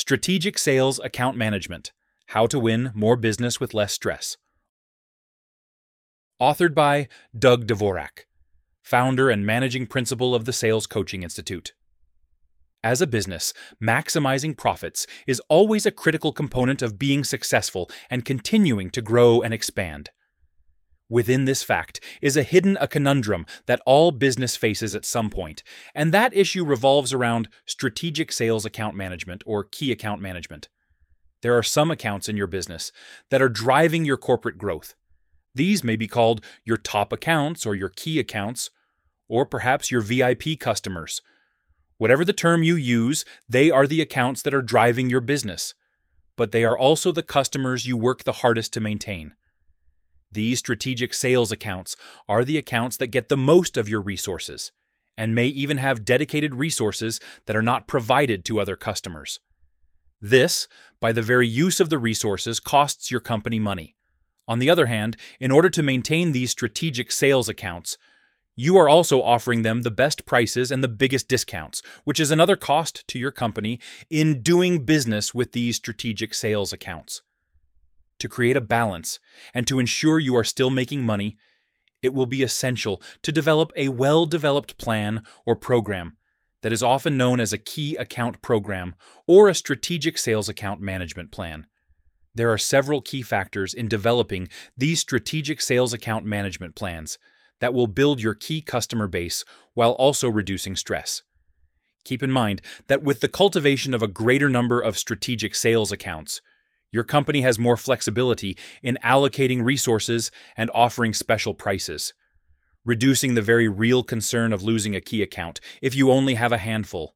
Strategic Sales Account Management: How to Win More Business with Less Stress. Authored by Doug Dvorak, founder and managing principal of the Sales Coaching Institute. As a business, maximizing profits is always a critical component of being successful and continuing to grow and expand. Within this fact is a conundrum that all business faces at some point, and that issue revolves around strategic sales account management or key account management. There are some accounts in your business that are driving your corporate growth. These may be called your top accounts or your key accounts, or perhaps your VIP customers. Whatever the term you use, they are the accounts that are driving your business, but they are also the customers you work the hardest to maintain. These strategic sales accounts are the accounts that get the most of your resources, and may even have dedicated resources that are not provided to other customers. This, by the very use of the resources, costs your company money. On the other hand, in order to maintain these strategic sales accounts, you are also offering them the best prices and the biggest discounts, which is another cost to your company in doing business with these strategic sales accounts. To create a balance and to ensure you are still making money, it will be essential to develop a well-developed plan or program that is often known as a key account program or a strategic sales account management plan. There are several key factors in developing these strategic sales account management plans that will build your key customer base while also reducing stress. Keep in mind that with the cultivation of a greater number of strategic sales accounts, your company has more flexibility in allocating resources and offering special prices, reducing the very real concern of losing a key account if you only have a handful.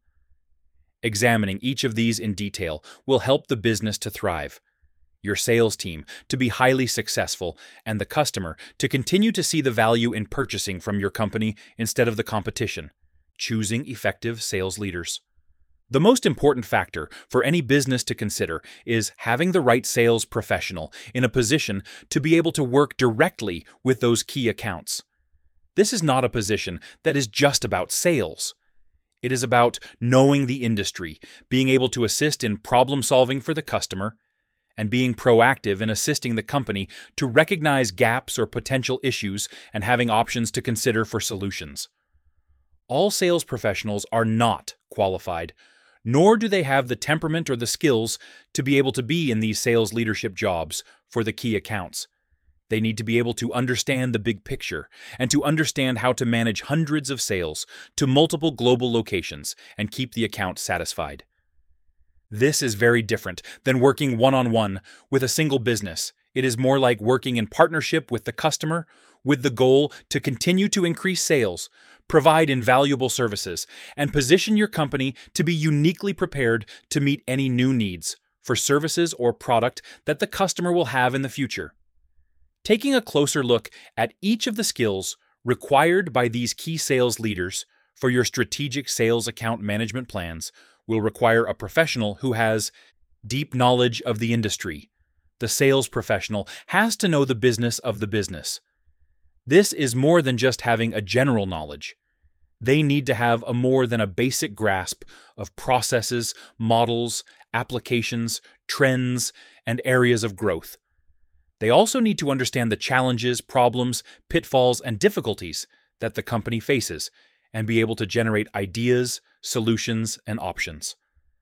Examining each of these in detail will help the business to thrive, your sales team to be highly successful, and the customer to continue to see the value in purchasing from your company instead of the competition. Choosing effective sales leaders. The most important factor for any business to consider is having the right sales professional in a position to be able to work directly with those key accounts. This is not a position that is just about sales. It is about knowing the industry, being able to assist in problem solving for the customer, and being proactive in assisting the company to recognize gaps or potential issues and having options to consider for solutions. All sales professionals are not qualified, nor do they have the temperament or the skills to be able to be in these sales leadership jobs for the key accounts. They need to be able to understand the big picture and to understand how to manage hundreds of sales to multiple global locations and keep the account satisfied. This is very different than working one-on-one with a single business. It is more like working in partnership with the customer with the goal to continue to increase sales, provide invaluable services, and position your company to be uniquely prepared to meet any new needs for services or product that the customer will have in the future. Taking a closer look at each of the skills required by these key sales leaders for your strategic sales account management plans will require a professional who has deep knowledge of the industry. The sales professional has to know the business of the business. This is more than just having a general knowledge. They need to have a more than a basic grasp of processes, models, applications, trends, and areas of growth. They also need to understand the challenges, problems, pitfalls, and difficulties that the company faces and be able to generate ideas, solutions, and options.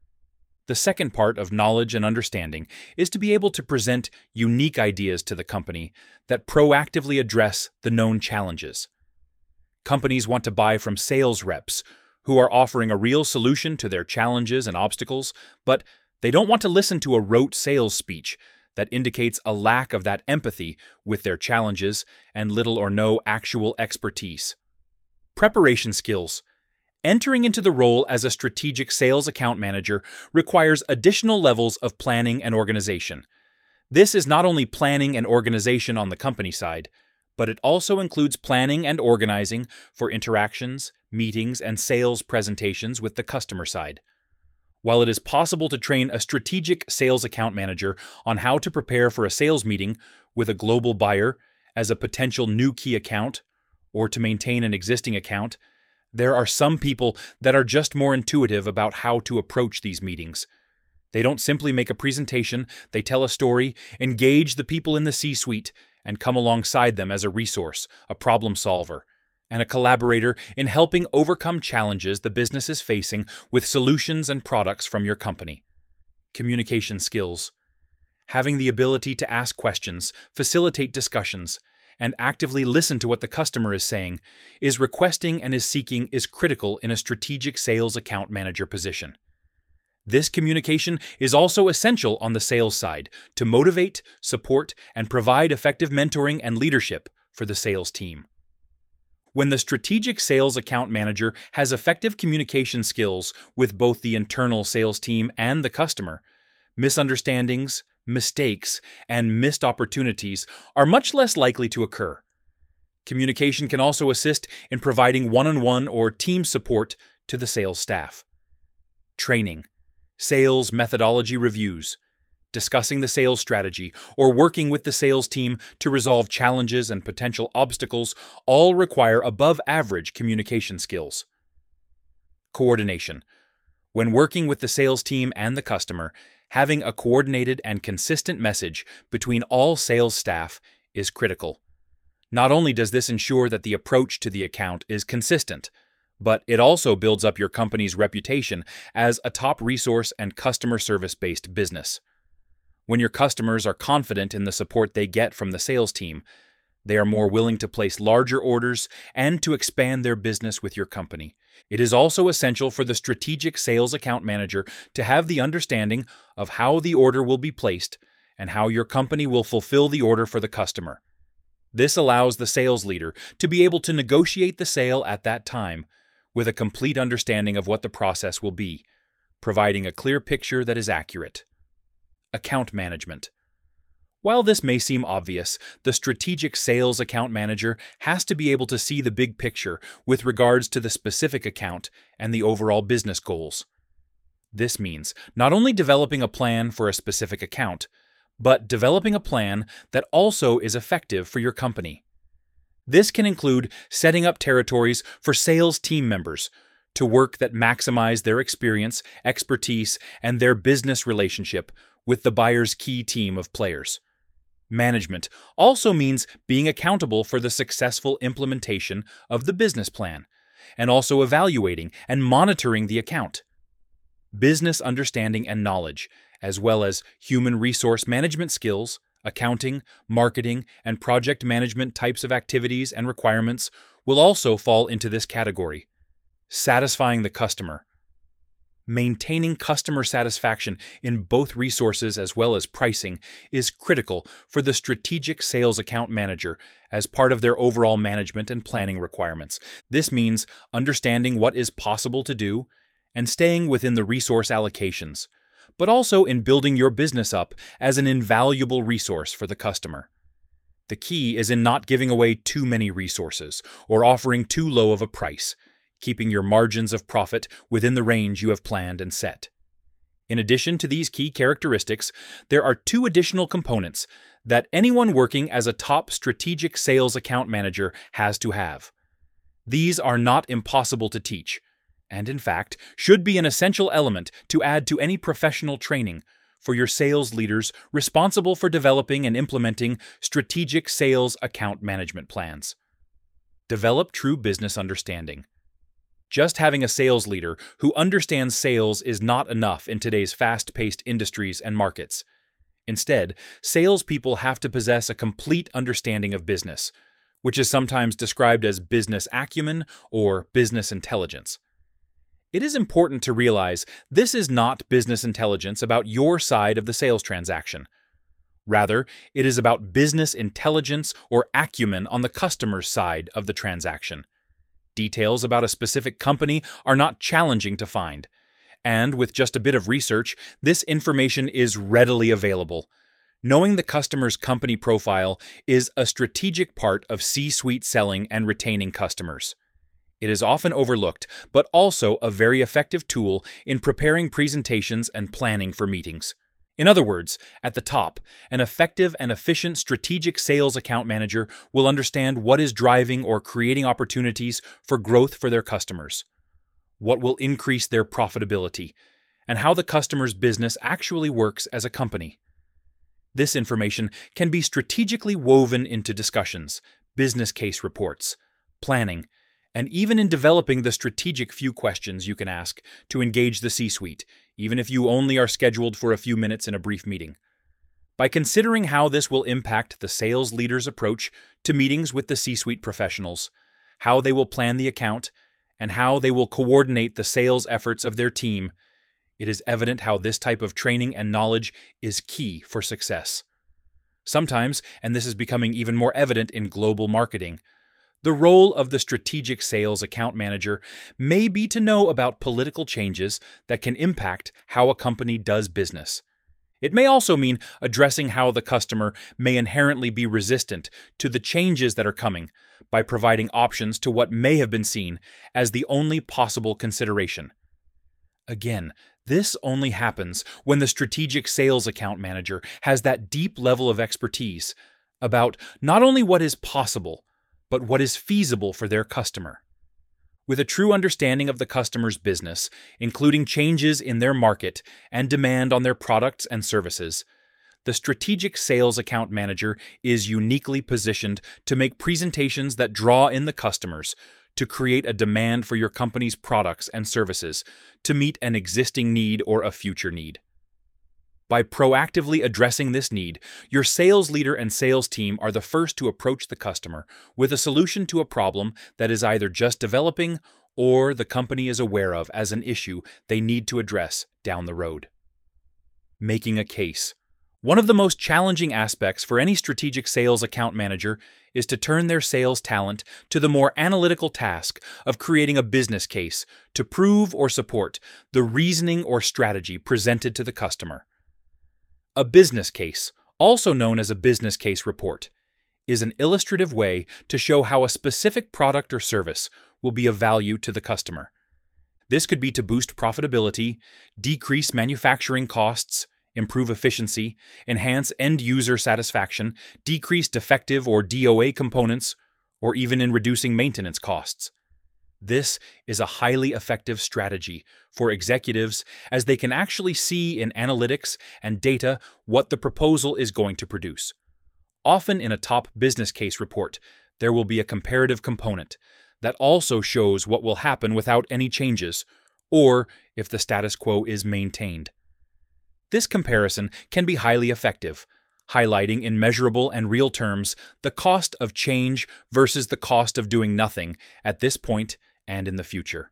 The second part of knowledge and understanding is to be able to present unique ideas to the company that proactively address the known challenges. Companies want to buy from sales reps who are offering a real solution to their challenges and obstacles, but they don't want to listen to a rote sales speech that indicates a lack of that empathy with their challenges and little or no actual expertise. Preparation skills. Entering into the role as a strategic sales account manager requires additional levels of planning and organization. This is not only planning and organization on the company side, but it also includes planning and organizing for interactions, meetings, and sales presentations with the customer side. While it is possible to train a strategic sales account manager on how to prepare for a sales meeting with a global buyer as a potential new key account, or to maintain an existing account, there are some people that are just more intuitive about how to approach these meetings. They don't simply make a presentation, they tell a story, engage the people in the C-suite, and come alongside them as a resource, a problem solver, and a collaborator in helping overcome challenges the business is facing with solutions and products from your company. Communication skills. Having the ability to ask questions, facilitate discussions, and actively listen to what the customer is saying, is requesting and is seeking is critical in a strategic sales account manager position. This communication is also essential on the sales side to motivate, support, and provide effective mentoring and leadership for the sales team. When the strategic sales account manager has effective communication skills with both the internal sales team and the customer, misunderstandings, mistakes, and missed opportunities are much less likely to occur. Communication can also assist in providing one-on-one or team support to the sales staff. Training, sales methodology reviews, discussing the sales strategy, or working with the sales team to resolve challenges and potential obstacles all require above-average communication skills. Coordination. When working with the sales team and the customer, having a coordinated and consistent message between all sales staff is critical. Not only does this ensure that the approach to the account is consistent, but it also builds up your company's reputation as a top resource and customer service-based business. When your customers are confident in the support they get from the sales team, they are more willing to place larger orders and to expand their business with your company. It is also essential for the strategic sales account manager to have the understanding of how the order will be placed and how your company will fulfill the order for the customer. This allows the sales leader to be able to negotiate the sale at that time with a complete understanding of what the process will be, providing a clear picture that is accurate. Account management. While this may seem obvious, the strategic sales account manager has to be able to see the big picture with regards to the specific account and the overall business goals. This means not only developing a plan for a specific account, but developing a plan that also is effective for your company. This can include setting up territories for sales team members to work that maximize their experience, expertise, and their business relationship with the buyer's key team of players. Management also means being accountable for the successful implementation of the business plan, and also evaluating and monitoring the account. Business understanding and knowledge, as well as human resource management skills, accounting, marketing, and project management types of activities and requirements will also fall into this category. Satisfying the customer. Maintaining customer satisfaction in both resources as well as pricing is critical for the strategic sales account manager as part of their overall management and planning requirements. This means understanding what is possible to do and staying within the resource allocations, but also in building your business up as an invaluable resource for the customer. The key is in not giving away too many resources or offering too low of a price, keeping your margins of profit within the range you have planned and set. In addition to these key characteristics, there are two additional components that anyone working as a top strategic sales account manager has to have. These are not impossible to teach, and in fact, should be an essential element to add to any professional training for your sales leaders responsible for developing and implementing strategic sales account management plans. Develop true business understanding. Just having a sales leader who understands sales is not enough in today's fast-paced industries and markets. Instead, salespeople have to possess a complete understanding of business, which is sometimes described as business acumen or business intelligence. It is important to realize this is not business intelligence about your side of the sales transaction. Rather, it is about business intelligence or acumen on the customer's side of the transaction. Details about a specific company are not challenging to find, and with just a bit of research, this information is readily available. Knowing the customer's company profile is a strategic part of C-suite selling and retaining customers. It is often overlooked, but also a very effective tool in preparing presentations and planning for meetings. In other words, at the top, an effective and efficient strategic sales account manager will understand what is driving or creating opportunities for growth for their customers, what will increase their profitability, and how the customer's business actually works as a company. This information can be strategically woven into discussions, business case reports, planning, and even in developing the strategic few questions you can ask to engage the C-suite, even if you only are scheduled for a few minutes in a brief meeting. By considering how this will impact the sales leader's approach to meetings with the C-suite professionals, how they will plan the account, and how they will coordinate the sales efforts of their team, it is evident how this type of training and knowledge is key for success. Sometimes, and this is becoming even more evident in global marketing, the role of the strategic sales account manager may be to know about political changes that can impact how a company does business. It may also mean addressing how the customer may inherently be resistant to the changes that are coming by providing options to what may have been seen as the only possible consideration. Again, this only happens when the strategic sales account manager has that deep level of expertise about not only what is possible, but what is feasible for their customer. With a true understanding of the customer's business, including changes in their market and demand on their products and services, the strategic sales account manager is uniquely positioned to make presentations that draw in the customers, to create a demand for your company's products and services, to meet an existing need or a future need. By proactively addressing this need, your sales leader and sales team are the first to approach the customer with a solution to a problem that is either just developing or the company is aware of as an issue they need to address down the road. Making a case. One of the most challenging aspects for any strategic sales account manager is to turn their sales talent to the more analytical task of creating a business case to prove or support the reasoning or strategy presented to the customer. A business case, also known as a business case report, is an illustrative way to show how a specific product or service will be of value to the customer. This could be to boost profitability, decrease manufacturing costs, improve efficiency, enhance end-user satisfaction, decrease defective or DOA components, or even in reducing maintenance costs. This is a highly effective strategy for executives as they can actually see in analytics and data what the proposal is going to produce. Often in a top business case report, there will be a comparative component that also shows what will happen without any changes, or if the status quo is maintained. This comparison can be highly effective, highlighting in measurable and real terms the cost of change versus the cost of doing nothing at this point and in the future.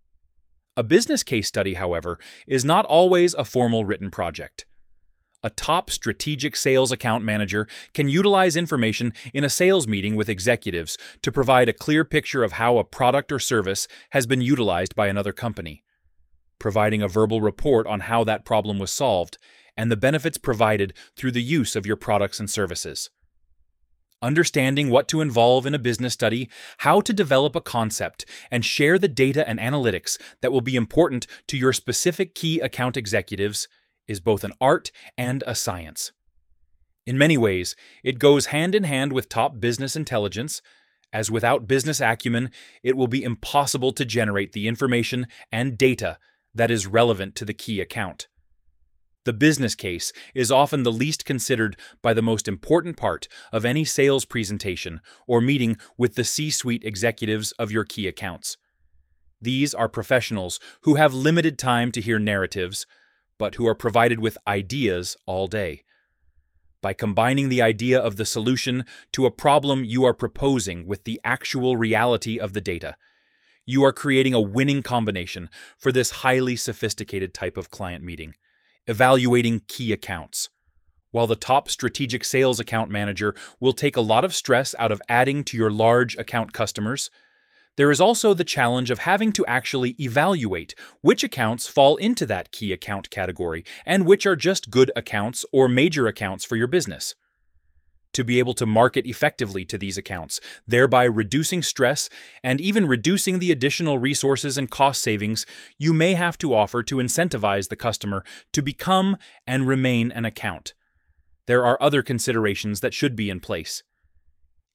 A business case study, however, is not always a formal written project. A top strategic sales account manager can utilize information in a sales meeting with executives to provide a clear picture of how a product or service has been utilized by another company, providing a verbal report on how that problem was solved and the benefits provided through the use of your products and services. Understanding what to involve in a business study, how to develop a concept, and share the data and analytics that will be important to your specific key account executives is both an art and a science. In many ways, it goes hand in hand with top business intelligence, as without business acumen, it will be impossible to generate the information and data that is relevant to the key account. The business case is often the least considered by the most important part of any sales presentation or meeting with the C-suite executives of your key accounts. These are professionals who have limited time to hear narratives, but who are provided with ideas all day. By combining the idea of the solution to a problem you are proposing with the actual reality of the data, you are creating a winning combination for this highly sophisticated type of client meeting. Evaluating key accounts. While the top strategic sales account manager will take a lot of stress out of adding to your large account customers, there is also the challenge of having to actually evaluate which accounts fall into that key account category and which are just good accounts or major accounts for your business. To be able to market effectively to these accounts, thereby reducing stress and even reducing the additional resources and cost savings you may have to offer to incentivize the customer to become and remain an account. There are other considerations that should be in place.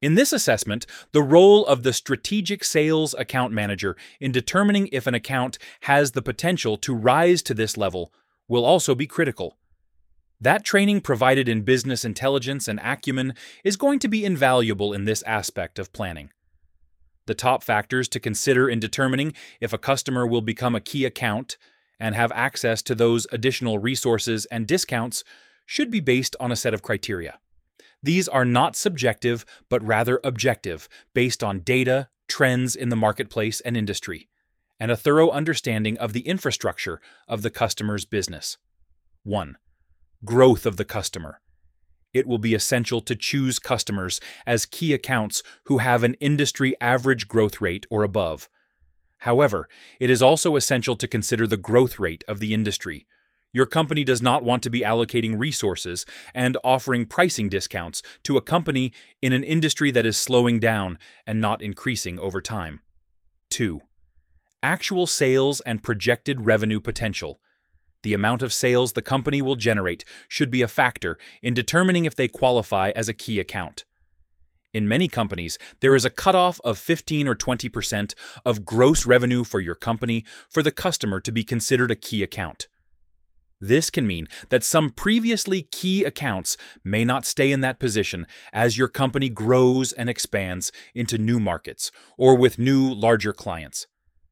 In this assessment, the role of the strategic sales account manager in determining if an account has the potential to rise to this level will also be critical. That training provided in business intelligence and acumen is going to be invaluable in this aspect of planning. The top factors to consider in determining if a customer will become a key account and have access to those additional resources and discounts should be based on a set of criteria. These are not subjective, but rather objective, based on data, trends in the marketplace and industry, and a thorough understanding of the infrastructure of the customer's business. 1. Growth of the customer. It will be essential to choose customers as key accounts who have an industry average growth rate or above. However, it is also essential to consider the growth rate of the industry. Your company does not want to be allocating resources and offering pricing discounts to a company in an industry that is slowing down and not increasing over time. 2. Actual sales and projected revenue potential. The amount of sales the company will generate should be a factor in determining if they qualify as a key account. In many companies, there is a cutoff of 15 or 20% of gross revenue for your company for the customer to be considered a key account. This can mean that some previously key accounts may not stay in that position as your company grows and expands into new markets or with new, larger clients.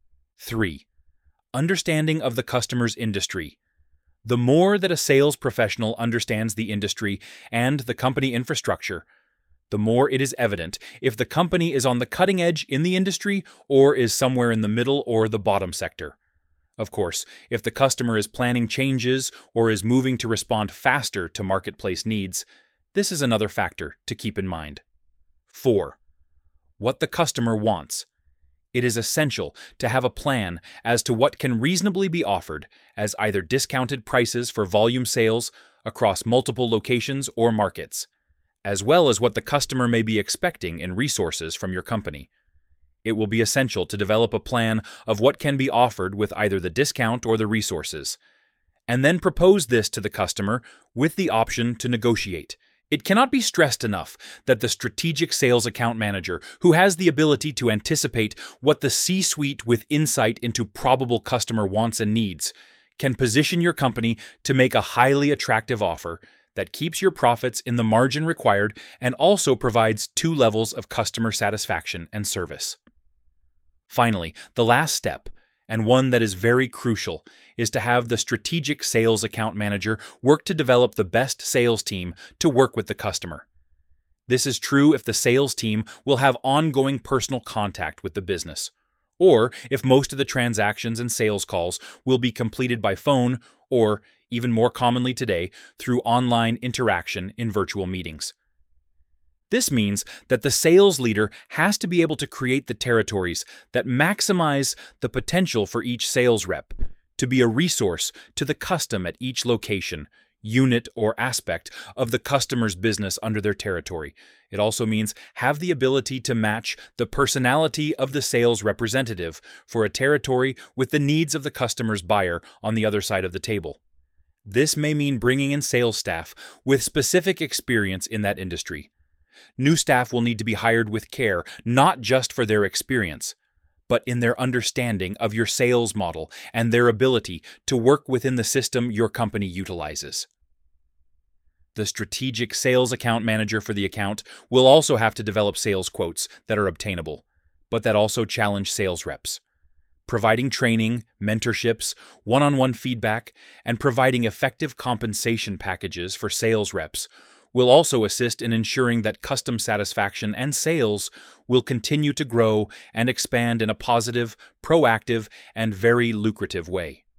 3. Understanding of the customer's industry. The more that a sales professional understands the industry and the company infrastructure, the more it is evident if the company is on the cutting edge in the industry or is somewhere in the middle or the bottom sector. Of course, if the customer is planning changes or is moving to respond faster to marketplace needs, this is another factor to keep in mind. 4. What the customer wants. It is essential to have a plan as to what can reasonably be offered as either discounted prices for volume sales across multiple locations or markets, as well as what the customer may be expecting in resources from your company. It will be essential to develop a plan of what can be offered with either the discount or the resources, and then propose this to the customer with the option to negotiate. It cannot be stressed enough that the strategic sales account manager, who has the ability to anticipate what the C-suite with insight into probable customer wants and needs, can position your company to make a highly attractive offer that keeps your profits in the margin required and also provides 2 levels of customer satisfaction and service. Finally, the last step, and one that is very crucial, is to have the strategic sales account manager work to develop the best sales team to work with the customer. This is true if the sales team will have ongoing personal contact with the business, or if most of the transactions and sales calls will be completed by phone or, even more commonly today, through online interaction in virtual meetings. This means that the sales leader has to be able to create the territories that maximize the potential for each sales rep, to be a resource to the custom at each location, unit, or aspect of the customer's business under their territory. It also means have the ability to match the personality of the sales representative for a territory with the needs of the customer's buyer on the other side of the table. This may mean bringing in sales staff with specific experience in that industry. New staff will need to be hired with care, not just for their experience, but in their understanding of your sales model and their ability to work within the system your company utilizes. The strategic sales account manager for the account will also have to develop sales quotes that are obtainable, but that also challenge sales reps. Providing training, mentorships, one-on-one feedback, and providing effective compensation packages for sales reps will also assist in ensuring that custom satisfaction and sales will continue to grow and expand in a positive, proactive, and very lucrative way.